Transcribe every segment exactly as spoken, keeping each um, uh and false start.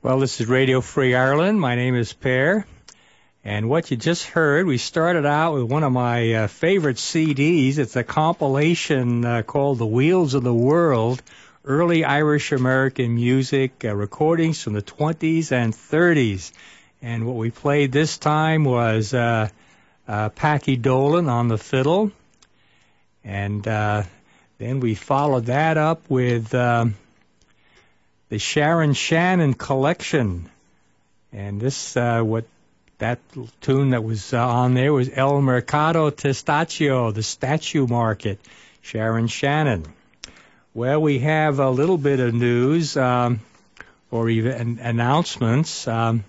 Well, this is Radio Free Ireland. My name is Per. And what you just heard, we started out with one of my uh, favorite C Ds. It's a compilation uh, called The Wheels of the World, Early Irish American Music, uh, recordings from the twenties and thirties. And what we played this time was uh, uh, Packy Dolan on the fiddle. And uh, then we followed that up with um, the Sharon Shannon Collection. And this, uh, what that tune that was uh, on there was El Mercado Testaccio, the statue market, Sharon Shannon. Well, we have a little bit of news, um, or even announcements. Um,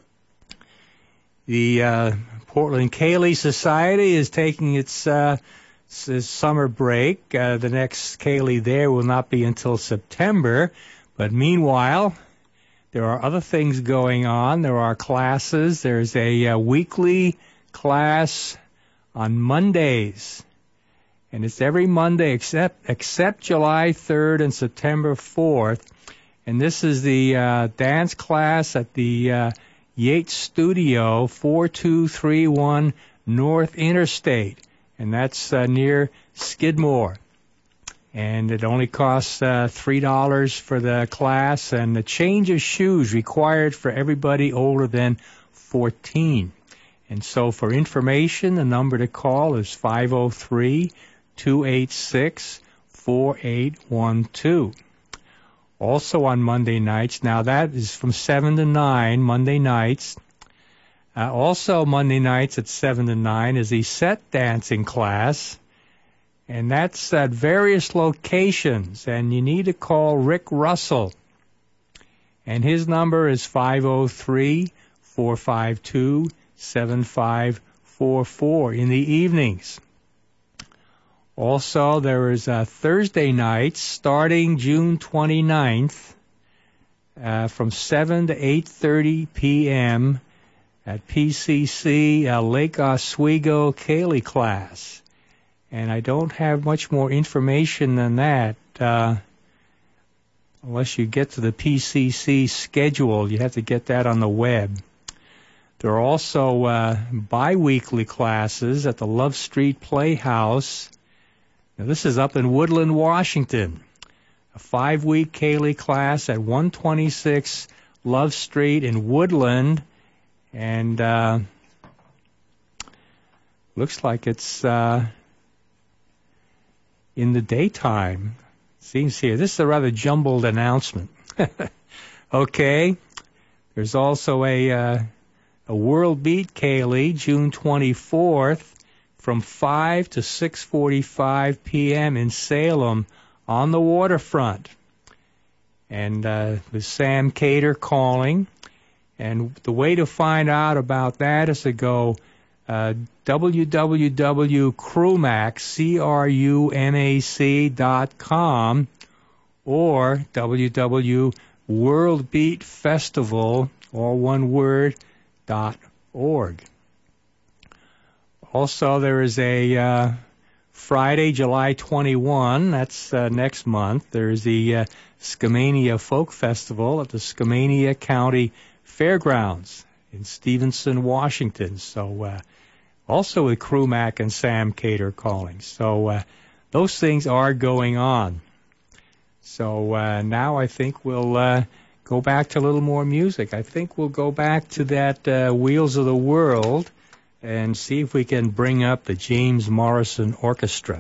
the uh, Portland Ceilidh Society is taking its, uh, its summer break. Uh, the next Ceilidh there will not be until September. But meanwhile, there are other things going on. There are classes. There's a uh, weekly class on Mondays. And it's every Monday except except July third and September fourth. And this is the uh, dance class at the uh, Yates Studio, four two three one North Interstate. And that's uh, near Skidmore. And it only costs uh, three dollars for the class, and the change of shoes required for everybody older than fourteen. And so for information, the number to call is five oh three, two eight six, four eight one two. Also on Monday nights, now that is from seven to nine, Monday nights. Uh, also Monday nights at seven to nine is the set dancing class. And that's at various locations, and you need to call Rick Russell. And his number is five oh three, four five two, seven five four four in the evenings. Also, there is uh, Thursday nights starting June twenty-ninth uh, from seven to eight thirty p.m. at P C C uh, Lake Oswego Ceilidh class. And I don't have much more information than that, uh, unless you get to the P C C schedule. You have to get that on the web. There are also uh, bi-weekly classes at the Love Street Playhouse. Now, this is up in Woodland, Washington. A five-week Ceilidh class at one twenty-six Love Street in Woodland. And uh, looks like it's... Uh, in the daytime. Seems here. This is a rather jumbled announcement. Okay. There's also a uh, a World Beat Ceilidh, June twenty-fourth, from five to six forty-five p.m. in Salem on the waterfront. And uh, with Sam Cater calling. And the way to find out about that is to go uh, w w w dot crumac, C R U M A C dot com or w w w dot world beat festival, all one word, dot org. Also, there is a uh, Friday, July twenty-first, that's uh, next month. There's the uh, Skamania Folk Festival at the Skamania County Fairgrounds in Stevenson, Washington. So, uh, also with Crumac and Sam Cater calling. So uh, those things are going on. So uh, now I think we'll uh, go back to a little more music. I think we'll go back to that uh, Wheels of the World and see if we can bring up the James Morrison Orchestra.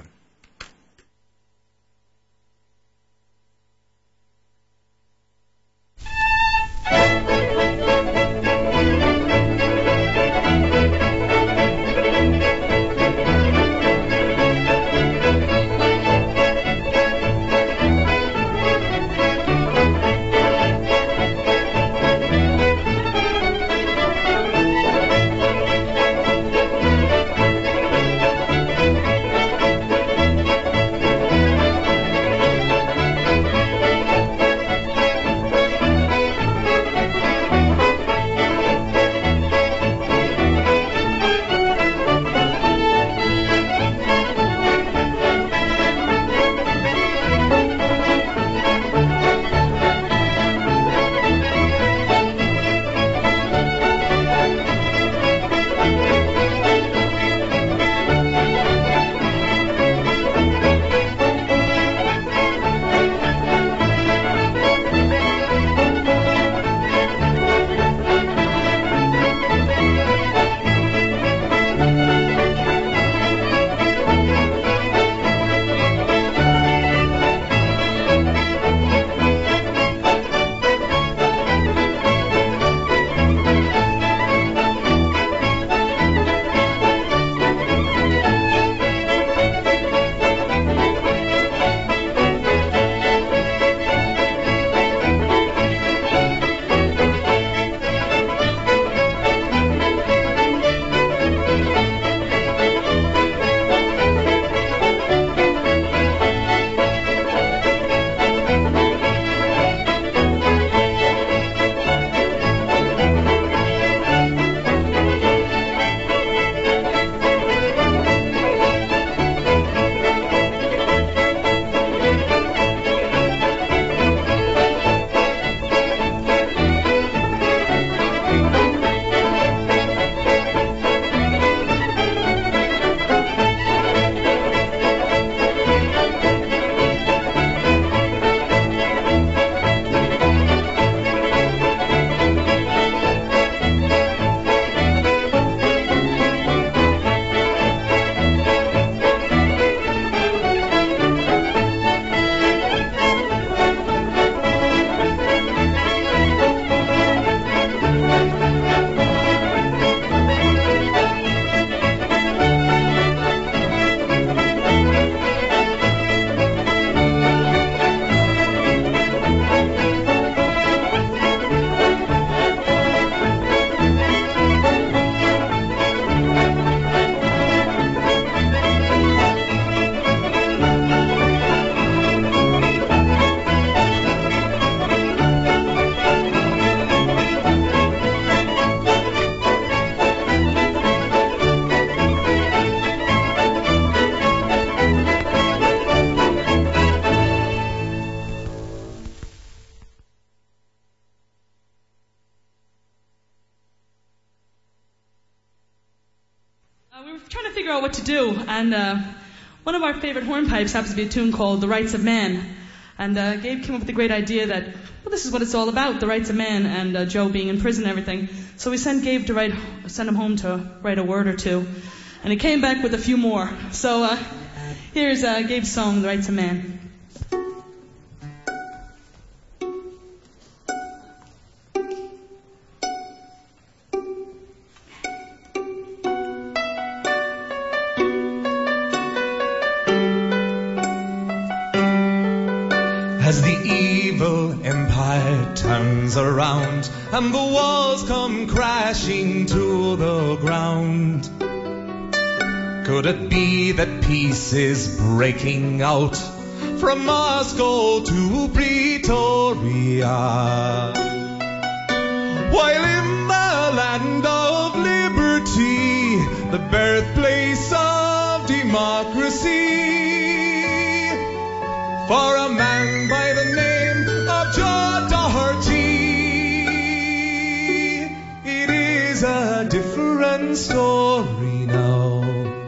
were trying to figure out what to do, and uh, one of our favorite hornpipes happens to be a tune called The Rights of Man. And uh, Gabe came up with the great idea that, well, this is what it's all about, the rights of man, and uh, Joe being in prison and everything. So we sent Gabe to write, sent him home to write a word or two, and he came back with a few more. So uh, here's uh, Gabe's song, The Rights of Man. As the evil empire turns around and the walls come crashing to the ground, could it be that peace is breaking out from Moscow to Pretoria? While in the land of liberty, the birthplace of democracy, for a man by the name of Joe Doherty, it is a different story now.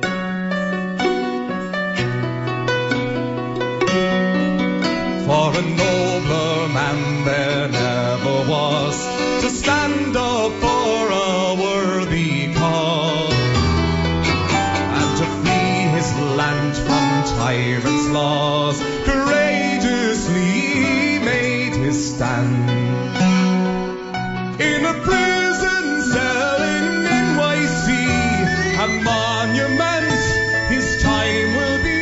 For a nobler man there never was to stand up for a worthy cause and to free his land from tyrants' laws. Courageously made his stand in a prison cell in N Y C, a monument his time will be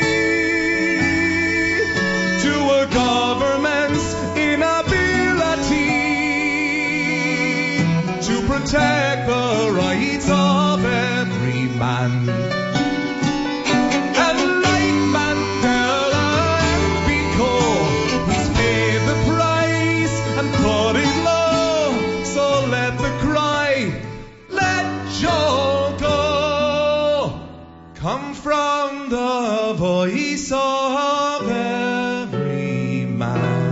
to a government's inability to protect the rights of every man. Come from the voice of every man.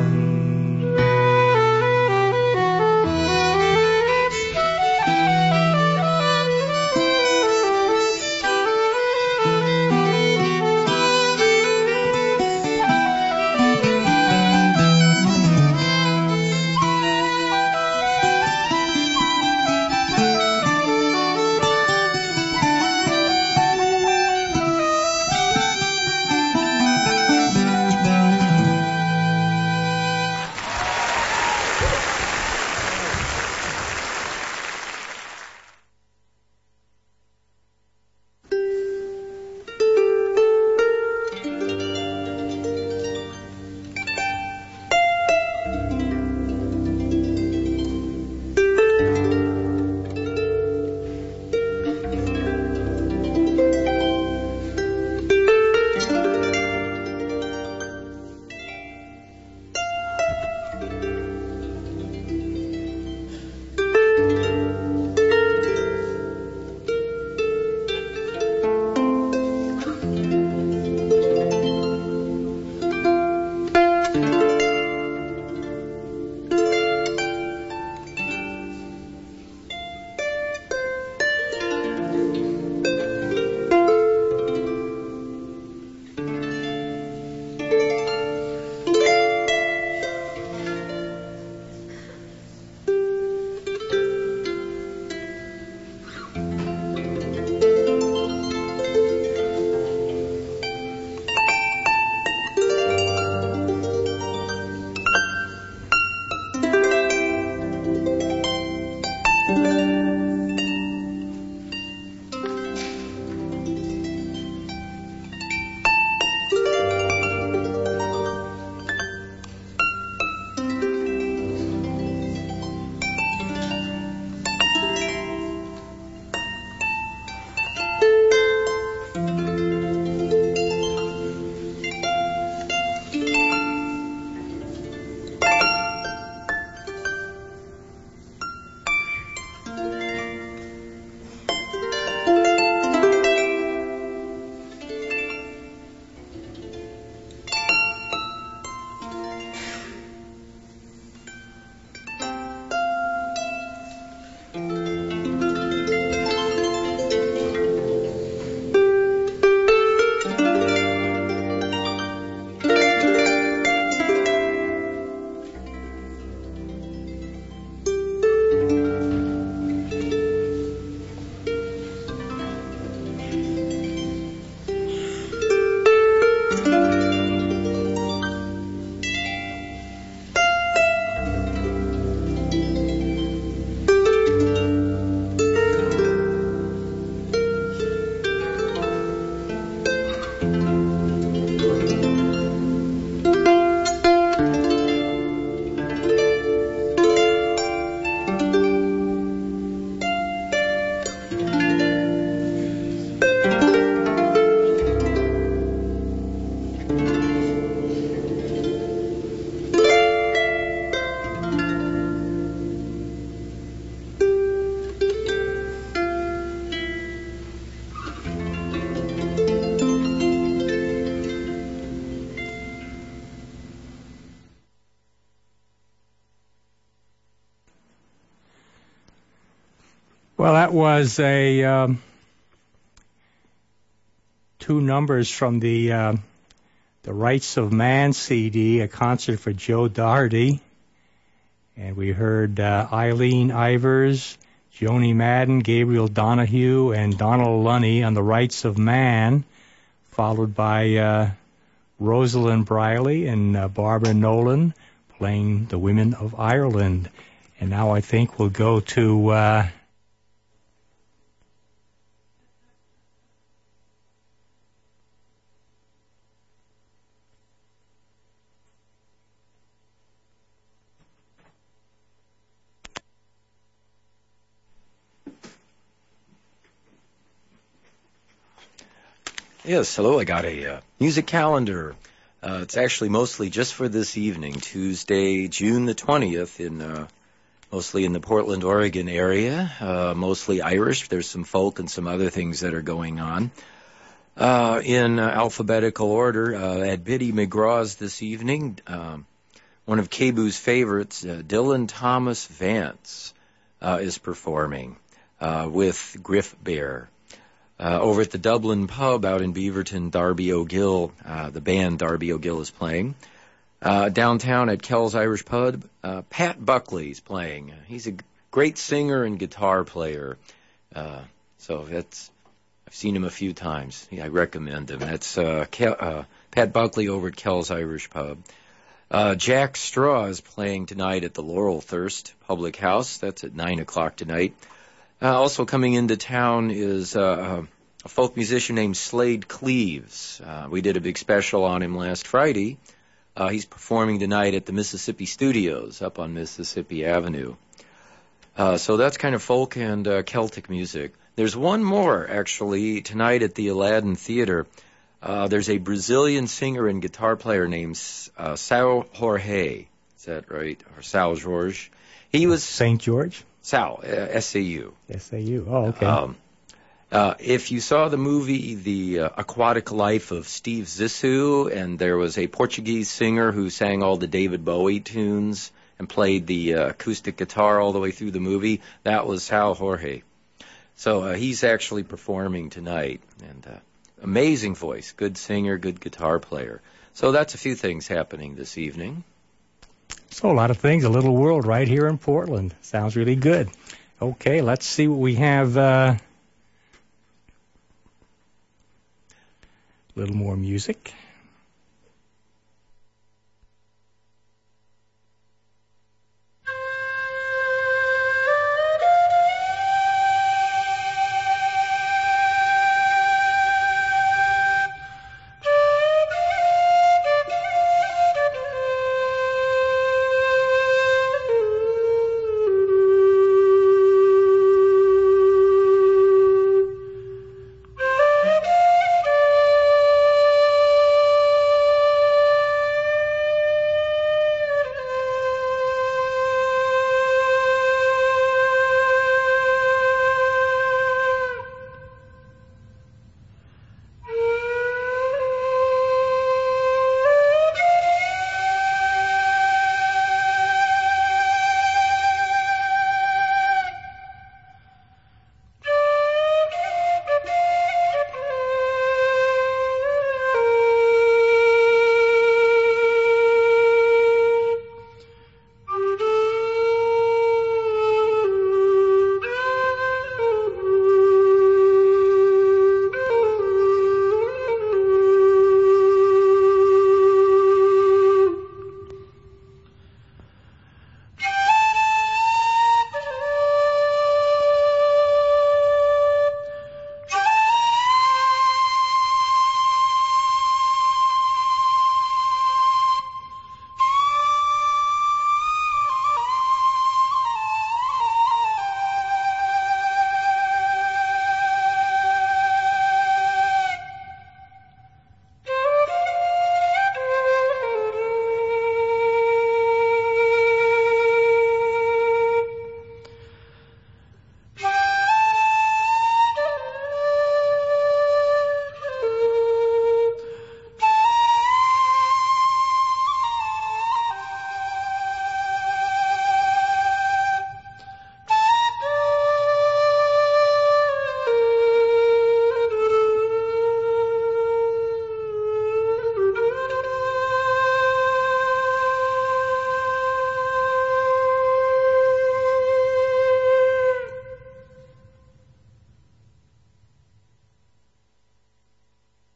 Well, that was a um, two numbers from the uh, the Rights of Man C D, a concert for Joe Doherty, and we heard uh, Eileen Ivers, Joni Madden, Gabriel Donahue, and Donald Lunny on the Rights of Man, followed by uh, Rosalind Briley and uh, Barbara Nolan playing the Women of Ireland. And now I think we'll go to uh, Yes, hello. I got a uh, music calendar. Uh, it's actually mostly just for this evening, Tuesday, June the twentieth, in uh, mostly in the Portland, Oregon area, uh, mostly Irish. There's some folk and some other things that are going on. Uh, in uh, alphabetical order, uh, at Biddy McGraw's this evening, um, one of K B U's favorites, uh, Dylan Thomas Vance, uh, is performing uh, with Griff Bear. Uh, over at the Dublin Pub out in Beaverton, Darby O'Gill, uh, the band Darby O'Gill is playing. Uh, downtown at Kel's Irish Pub, uh, Pat Buckley's playing. He's a g- great singer and guitar player. Uh, so that's, I've seen him a few times. Yeah, I recommend him. That's uh, Kel, uh, Pat Buckley over at Kel's Irish Pub. Uh, Jack Straw is playing tonight at the Laurel Thirst Public House. That's at nine o'clock tonight. Uh, also coming into town is uh, a folk musician named Slade Cleaves. Uh, we did a big special on him last Friday. Uh, he's performing tonight at the Mississippi Studios up on Mississippi Avenue. Uh, so that's kind of folk and uh, Celtic music. There's one more, actually, tonight at the Aladdin Theater. Uh, there's a Brazilian singer and guitar player named uh, Sal Jorge. Is that right? Or Sal Jorge. He was... Saint George? Sal, uh, S A U. S A U, oh, okay. Um, uh, if you saw the movie The uh, Aquatic Life of Steve Zissou, and there was a Portuguese singer who sang all the David Bowie tunes and played the uh, acoustic guitar all the way through the movie, that was Sal Jorge. So uh, he's actually performing tonight, and uh, amazing voice, good singer, good guitar player. So that's a few things happening this evening. So a lot of things, a little world right here in Portland. Sounds really good. Okay, let's see what we have. Uh, a little more music.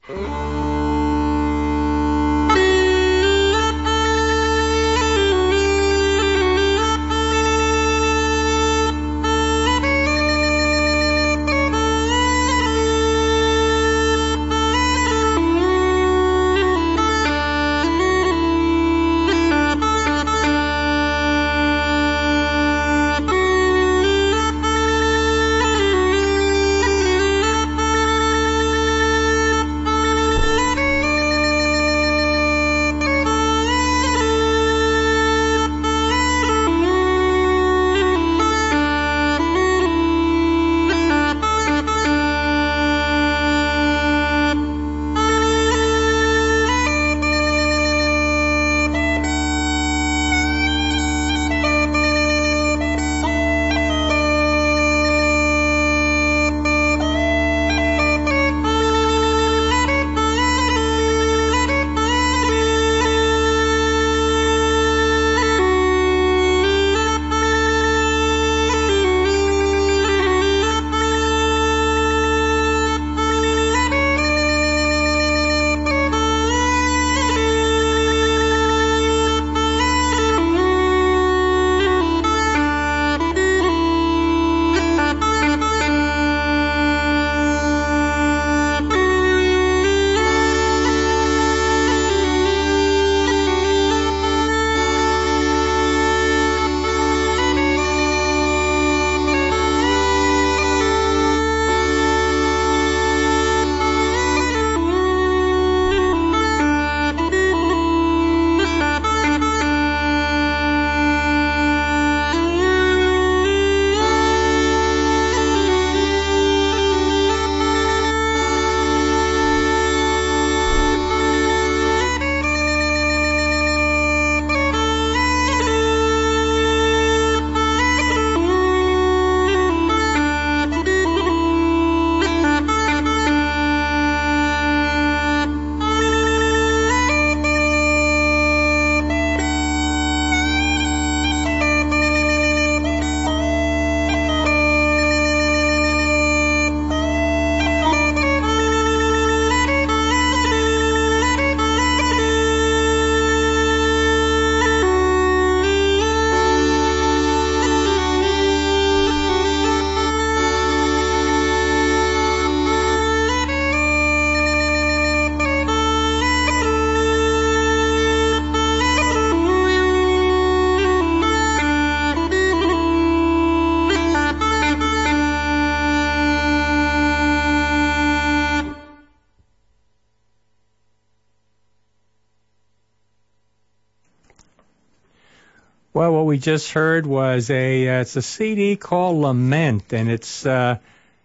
Well, what we just heard was a uh, it's a C D called Lament, and it's uh,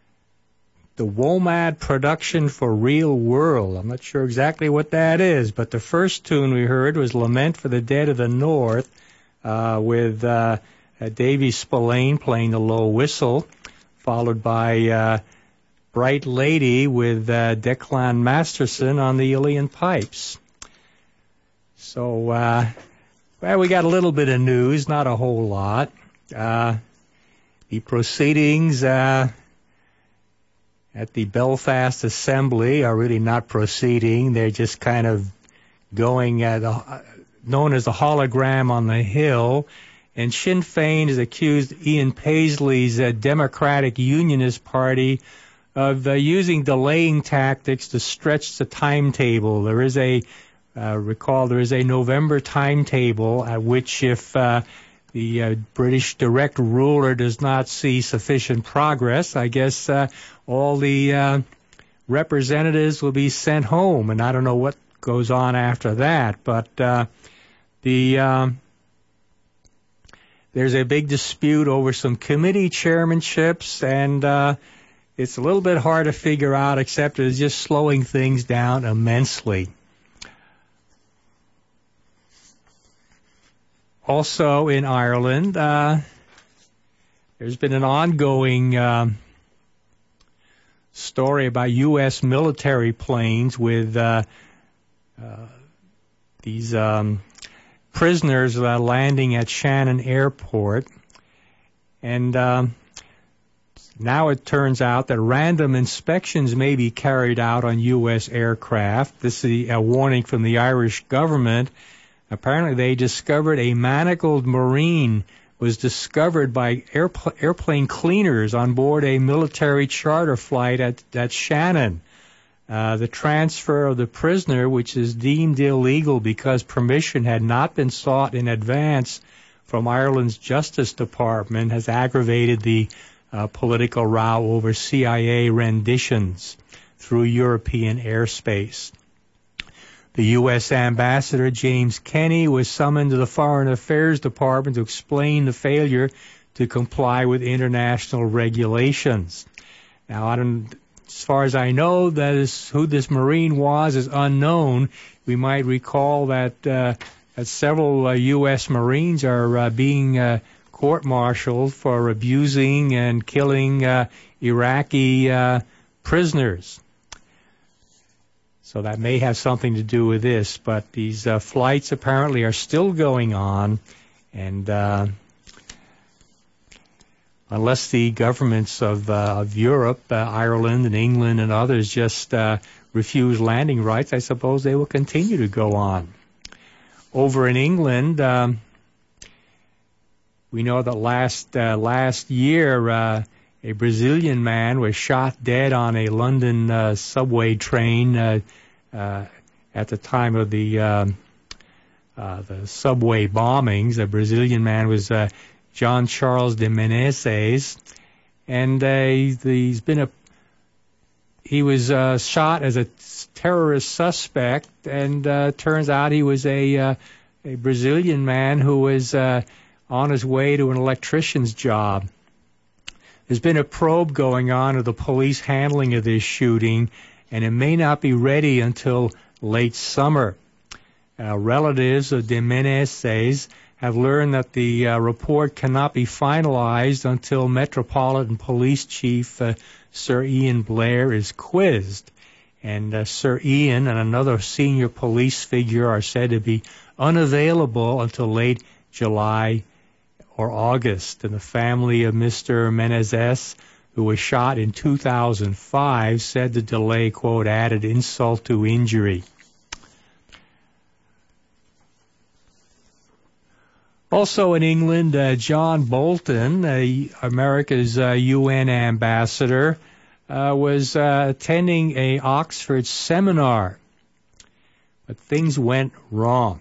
the WOMAD production for Real World. I'm not sure exactly what that is, but the first tune we heard was Lament for the Dead of the North, uh, with uh, uh, Davy Spillane playing the low whistle, followed by uh, Bright Lady with uh, Declan Masterson on the Uilleann pipes. So, uh, well, we got a little bit of news, not a whole lot. Uh, the proceedings uh, at the Belfast Assembly are really not proceeding. They're just kind of going at a, known as the hologram on the Hill. And Sinn Féin has accused Ian Paisley's uh, Democratic Unionist Party of uh, using delaying tactics to stretch the timetable. There is a Uh, recall there is a November timetable at which if uh, the uh, British direct ruler does not see sufficient progress, I guess uh, all the uh, representatives will be sent home, and I don't know what goes on after that, but uh, the um, there's a big dispute over some committee chairmanships, and uh, it's a little bit hard to figure out, except it's just slowing things down immensely. Also in Ireland, uh, there's been an ongoing um, story about U S military planes with uh, uh, these um, prisoners uh, landing at Shannon Airport. And um, Now it turns out that random inspections may be carried out on U S aircraft. This is a warning from the Irish government. Apparently they discovered a manacled Marine was discovered by airpl- airplane cleaners on board a military charter flight at, at Shannon. Uh, the transfer of the prisoner, which is deemed illegal because permission had not been sought in advance from Ireland's Justice Department, has aggravated the uh, political row over C I A renditions through European airspace. The U S Ambassador James Kenney was summoned to the Foreign Affairs Department to explain the failure to comply with international regulations. Now, I don't, as far as I know, that is, who this Marine was is unknown. We might recall that, uh, that several uh, U S Marines are uh, being uh, court-martialed for abusing and killing uh, Iraqi uh, prisoners. So that may have something to do with this, but these uh, flights apparently are still going on, and uh, unless the governments of, uh, of Europe, uh, Ireland and England and others just uh, refuse landing rights, I suppose they will continue to go on. Over in England, um, we know that last uh, last year uh, a Brazilian man was shot dead on a London uh, subway train uh, uh, at the time of the uh, uh, the subway bombings. A Brazilian man was uh, John Charles de Menezes, and uh, he's been a he was uh, shot as a terrorist suspect, and uh, turns out he was a uh, a Brazilian man who was uh, on his way to an electrician's job. There's been a probe going on of the police handling of this shooting, and it may not be ready until late summer. Uh, relatives of de Menezes have learned that the uh, report cannot be finalized until Metropolitan Police Chief uh, Sir Ian Blair is quizzed. And uh, Sir Ian and another senior police figure are said to be unavailable until late July or August. And the family of Mister Menezes, who was shot in two thousand five, said the delay, quote, added insult to injury. Also in England, uh, John Bolton, uh, America's uh, U N ambassador, uh, was uh, attending a Oxford seminar, but things went wrong.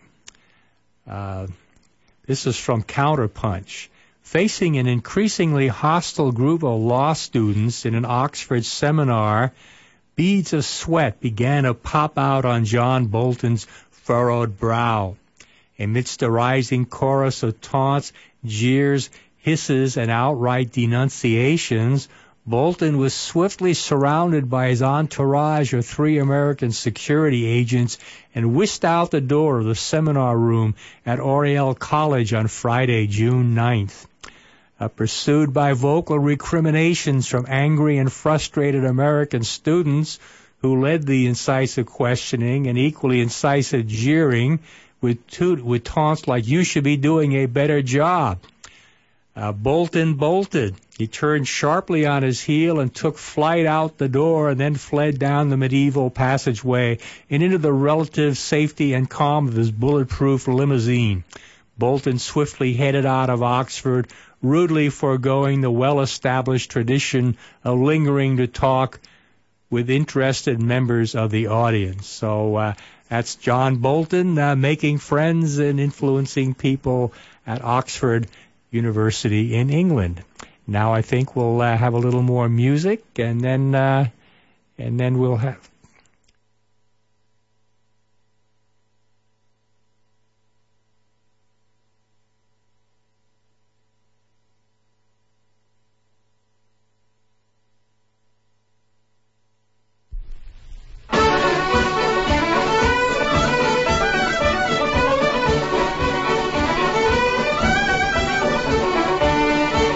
Uh, this is from Counterpunch. Facing an increasingly hostile group of law students in an Oxford seminar, beads of sweat began to pop out on John Bolton's furrowed brow. Amidst a rising chorus of taunts, jeers, hisses, and outright denunciations, Bolton was swiftly surrounded by his entourage of three American security agents and whisked out the door of the seminar room at Oriel College on Friday, June ninth. Uh, pursued by vocal recriminations from angry and frustrated American students who led the incisive questioning and equally incisive jeering, with, to- with taunts like, "You should be doing a better job." Uh, Bolton bolted. He turned sharply on his heel and took flight out the door, and then fled down the medieval passageway and into the relative safety and calm of his bulletproof limousine. Bolton swiftly headed out of Oxford, rudely foregoing the well-established tradition of lingering to talk with interested members of the audience. So uh, that's John Bolton uh, making friends and influencing people at Oxford University in England. Now I think we'll uh, have a little more music, and then uh, and then we'll have.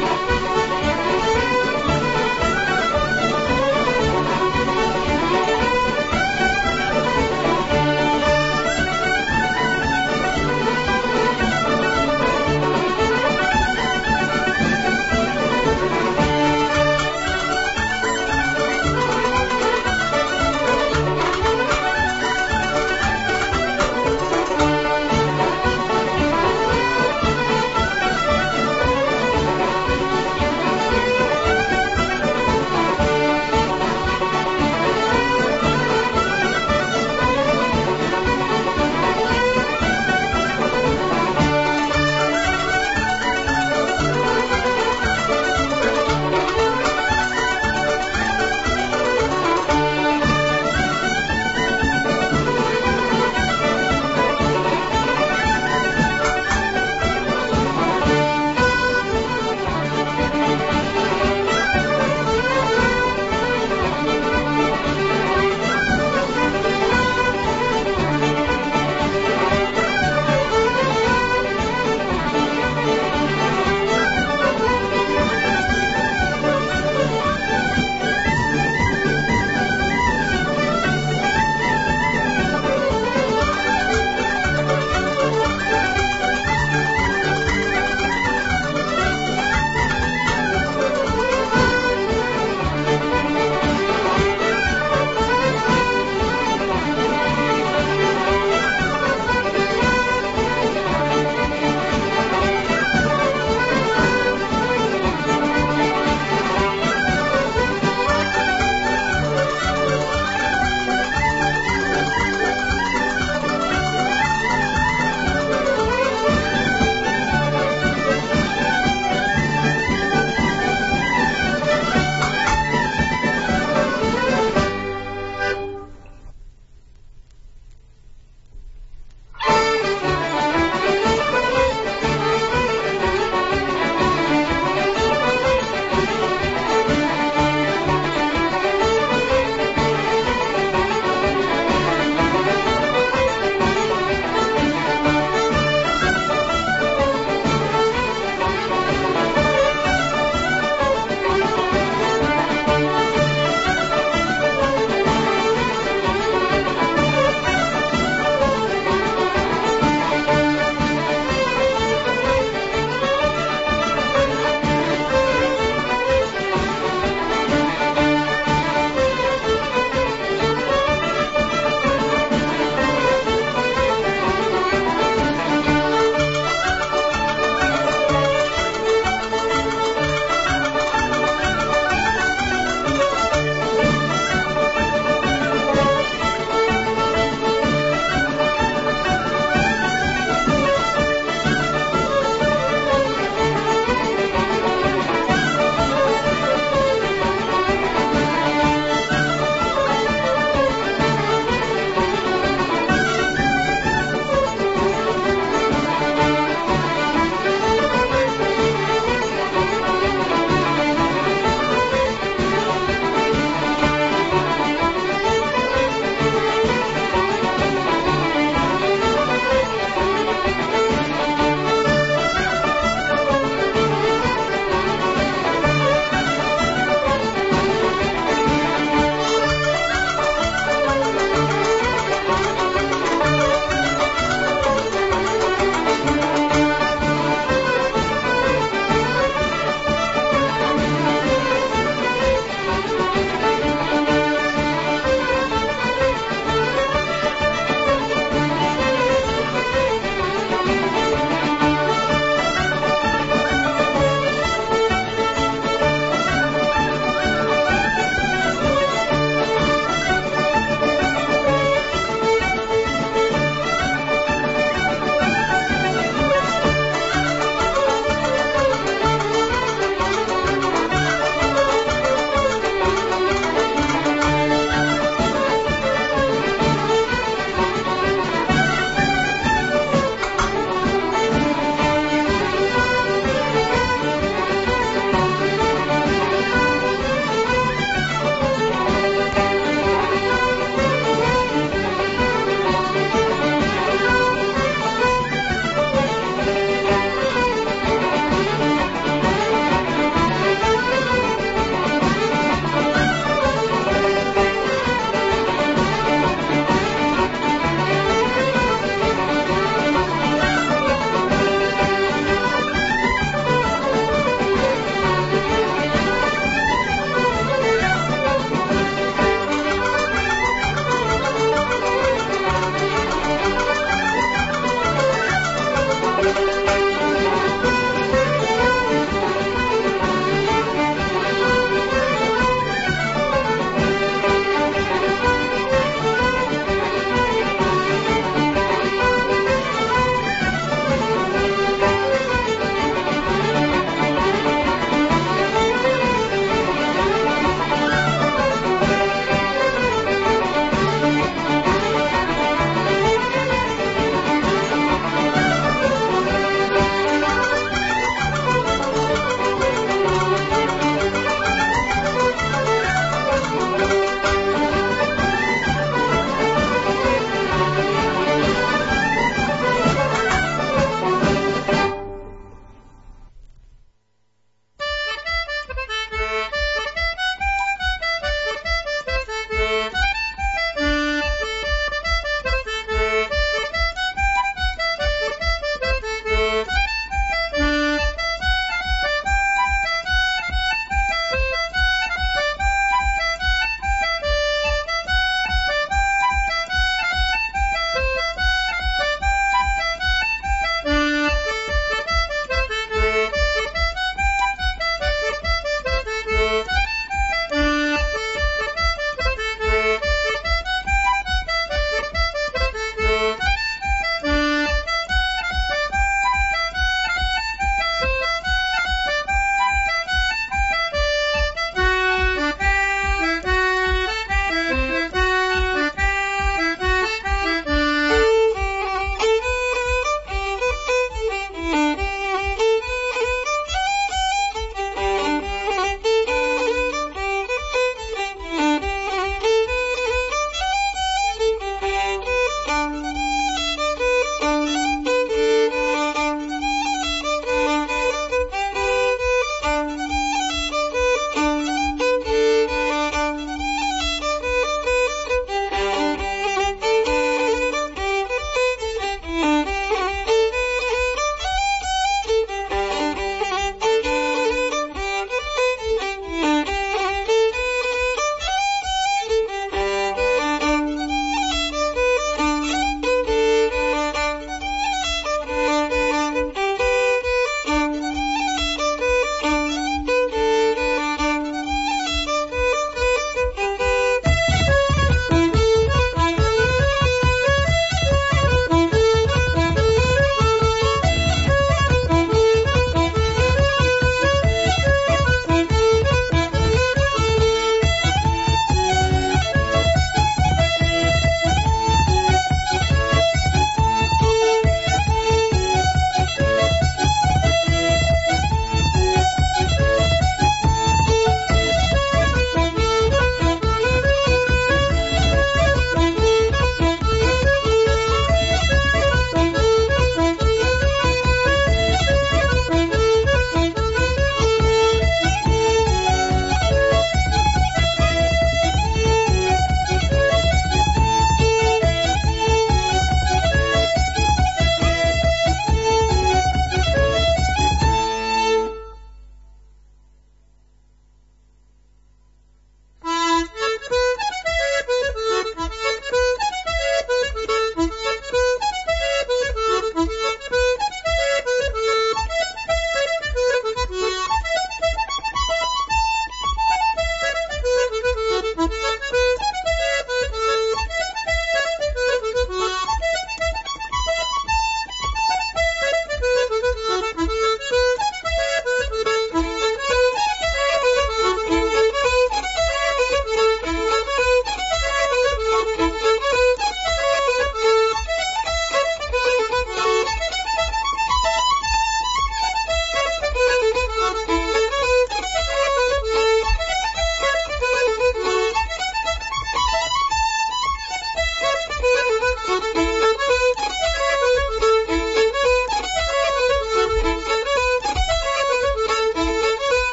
Thank you.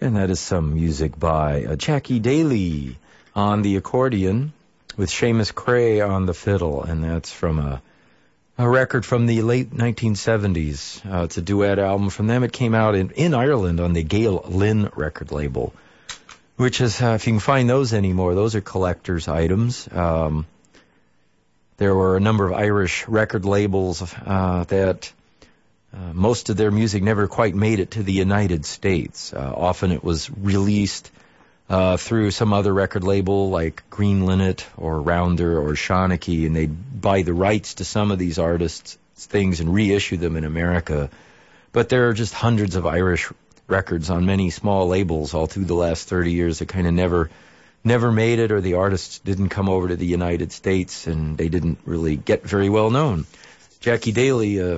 And that is some music by uh, Jackie Daly on the accordion with Seamus Cray on the fiddle. And that's from a, a record from the late nineteen seventies. Uh, it's a duet album from them. It came out in, in Ireland on the Gail Lynn record label, which is, uh, if you can find those anymore, those are collector's items. Um, there were a number of Irish record labels uh, that... Uh, most of their music never quite made it to the United States. Uh, often it was released uh, through some other record label like Green Linnet or Rounder or Shawnee, and they'd buy the rights to some of these artists' things and reissue them in America. But there are just hundreds of Irish records on many small labels all through the last thirty years that kind of never never made it, or the artists didn't come over to the United States and they didn't really get very well known. Jackie Daly... Uh,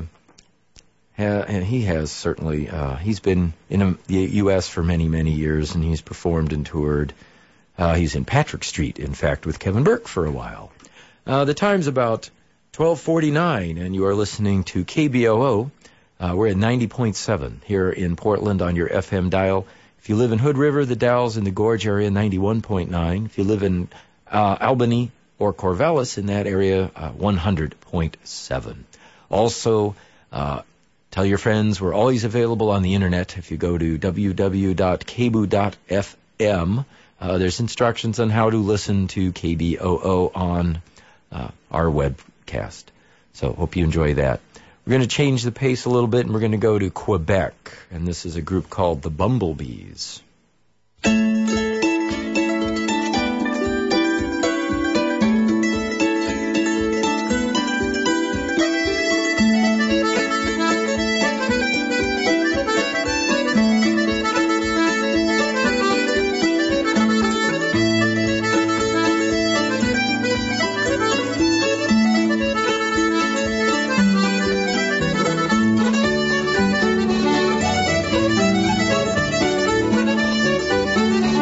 Uh, and he has certainly, uh, he's been in a, the U S for many, many years, and he's performed and toured. Uh, he's in Patrick Street, in fact, with Kevin Burke for a while. Uh, the time's about twelve forty-nine, and you are listening to K B O O. Uh, we're at ninety point seven here in Portland on your F M dial. If you live in Hood River, the Dalles, in the Gorge area, ninety-one point nine. If you live in uh, Albany or Corvallis, in that area, uh, one hundred point seven. Also, uh, tell your friends we're always available on the internet. If you go to w w w dot k b o dot f m, uh, there's instructions on how to listen to K B O O on uh, our webcast. So hope you enjoy that. We're going to change the pace a little bit, and we're going to go to Quebec. And this is a group called the Bumblebees. Thank you.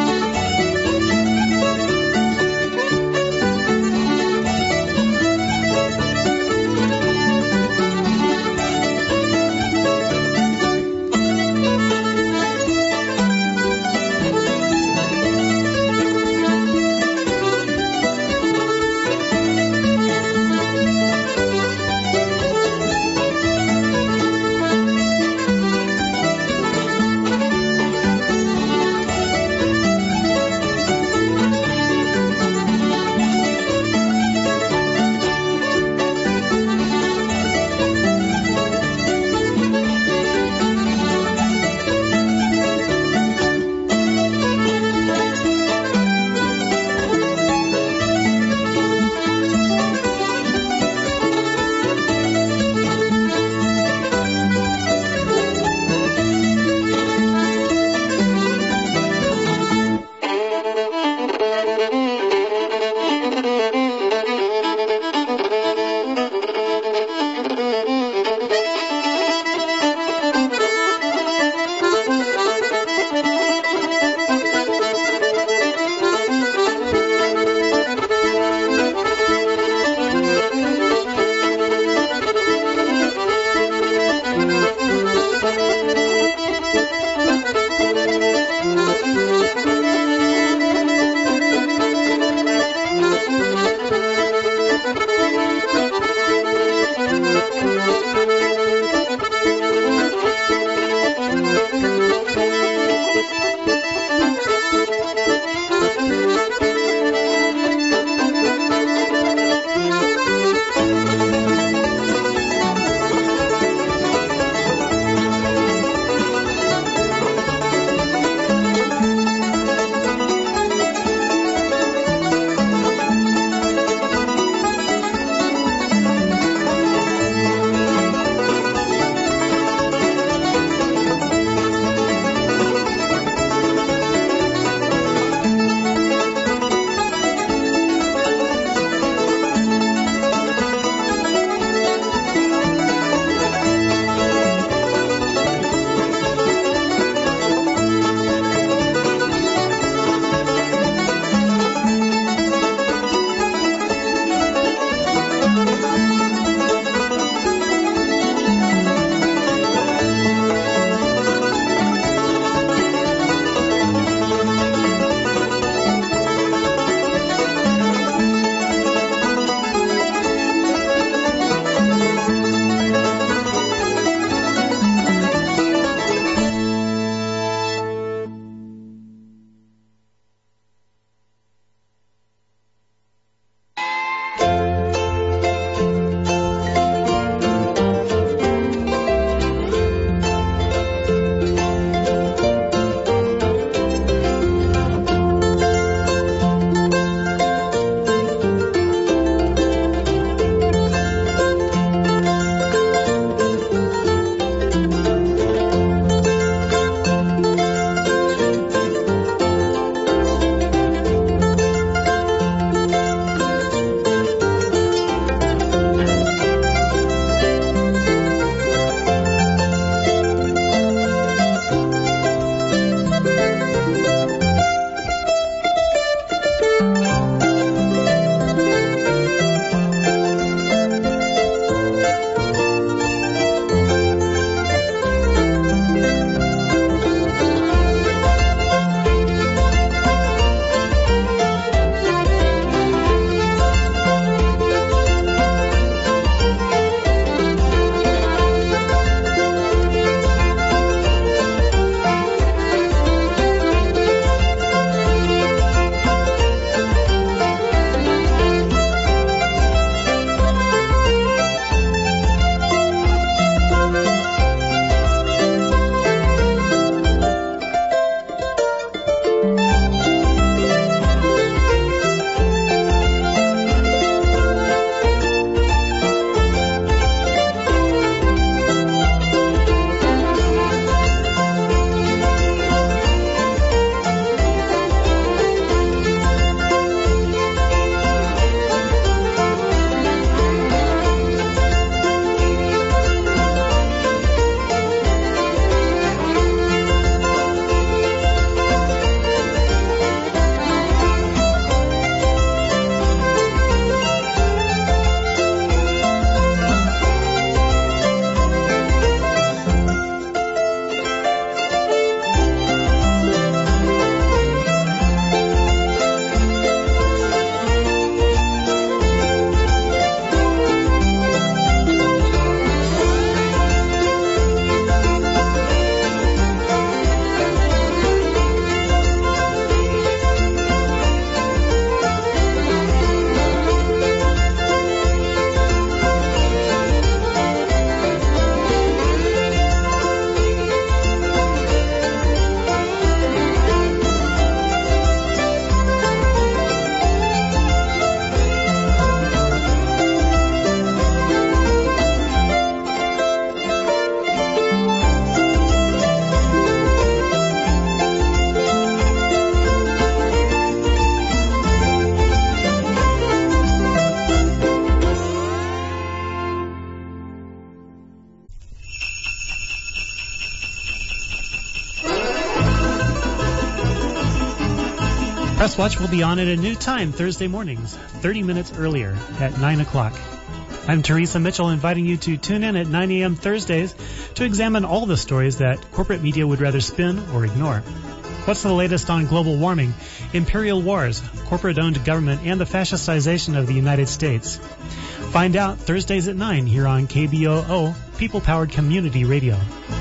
Press Watch will be on at a new time Thursday mornings, thirty minutes earlier at nine o'clock. I'm Teresa Mitchell, inviting you to tune in at nine a.m. Thursdays to examine all the stories that corporate media would rather spin or ignore. What's the latest on global warming, imperial wars, corporate-owned government, and the fascistization of the United States? Find out Thursdays at nine here on K B O O, People-Powered Community Radio.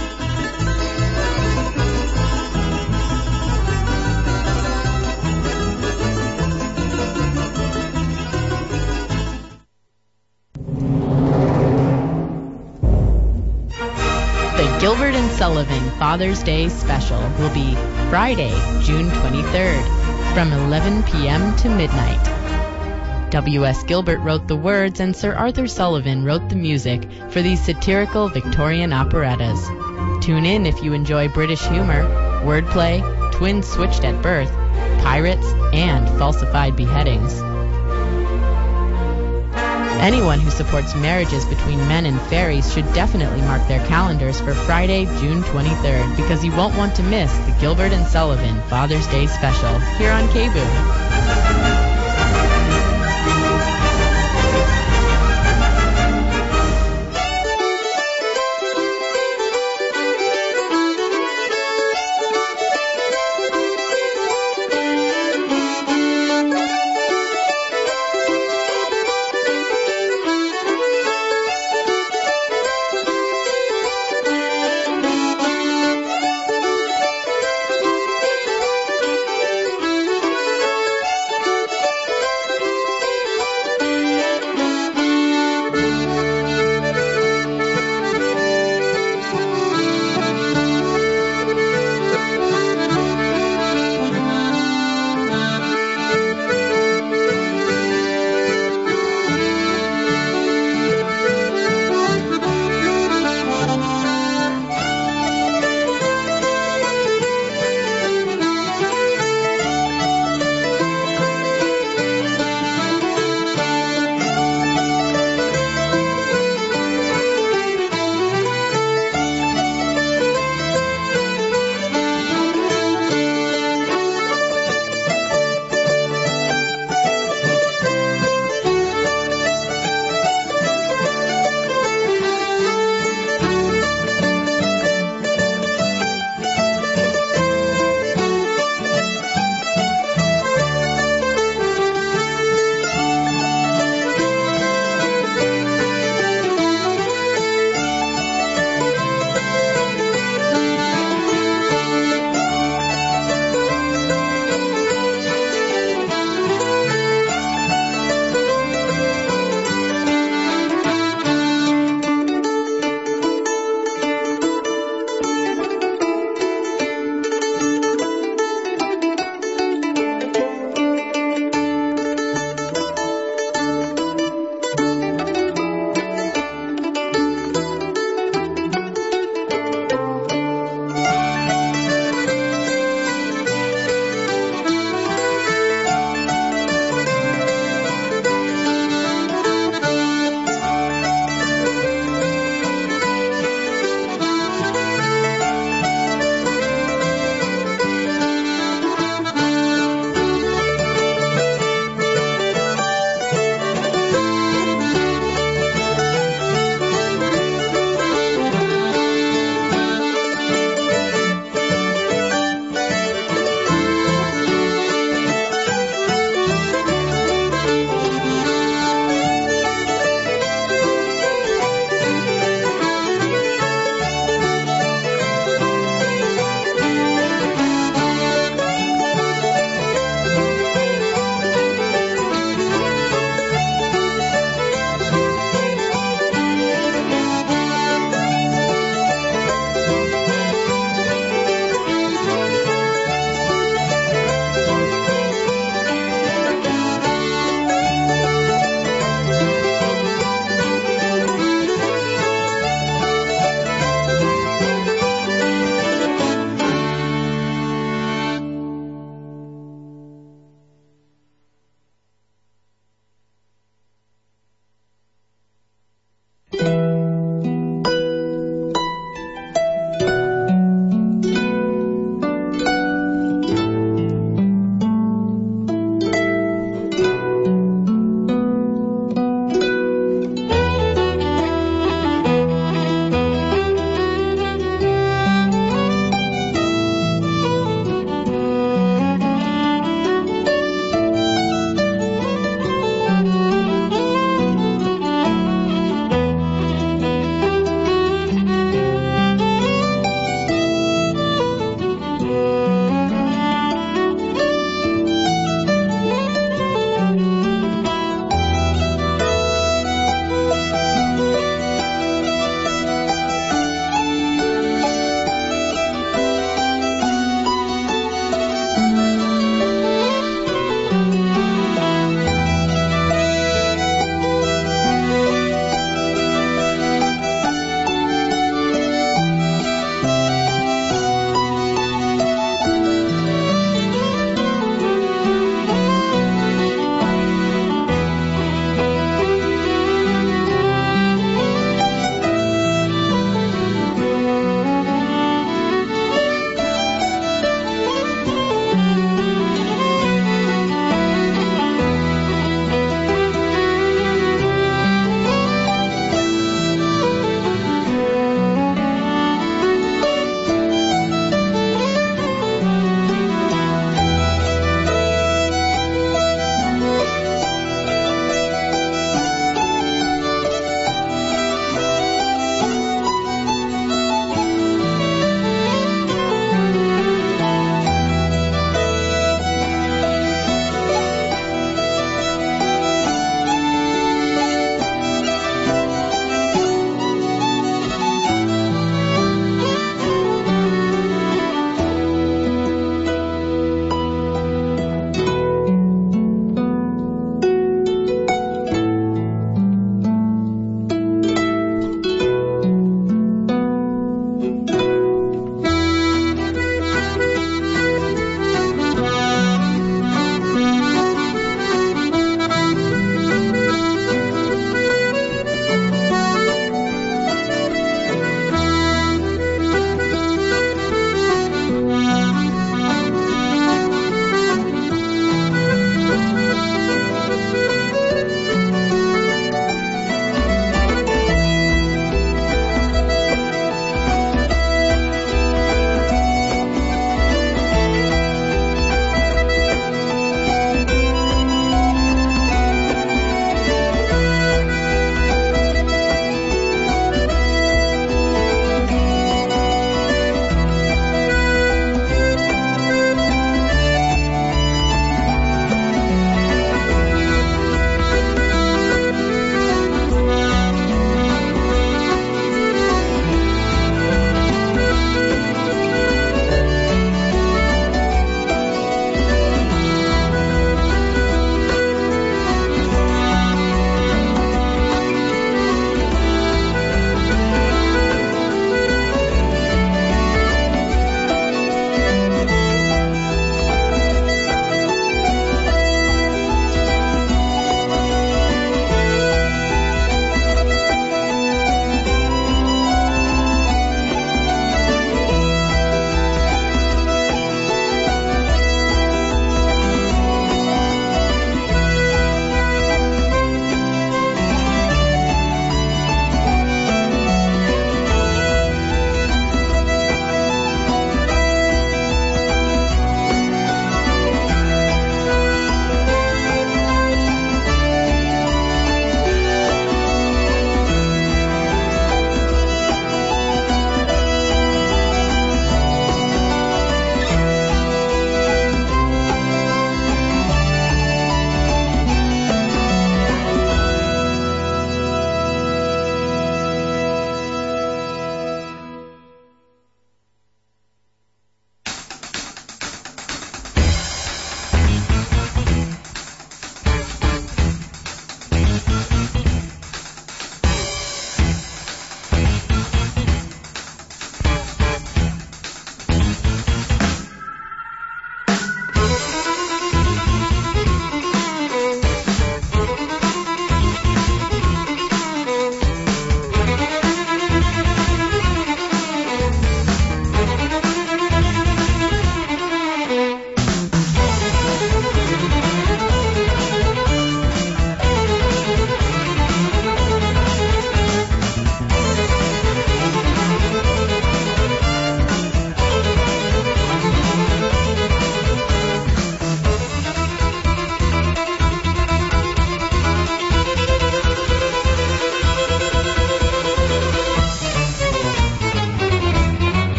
Gilbert and Sullivan Father's Day Special will be Friday, June twenty-third, from eleven p.m. to midnight. W S. Gilbert wrote the words and Sir Arthur Sullivan wrote the music for these satirical Victorian operettas. Tune in if you enjoy British humor, wordplay, twins switched at birth, pirates, and falsified beheadings. Anyone who supports marriages between men and fairies should definitely mark their calendars for Friday, June twenty-third, because you won't want to miss the Gilbert and Sullivan Father's Day Special here on K B O O.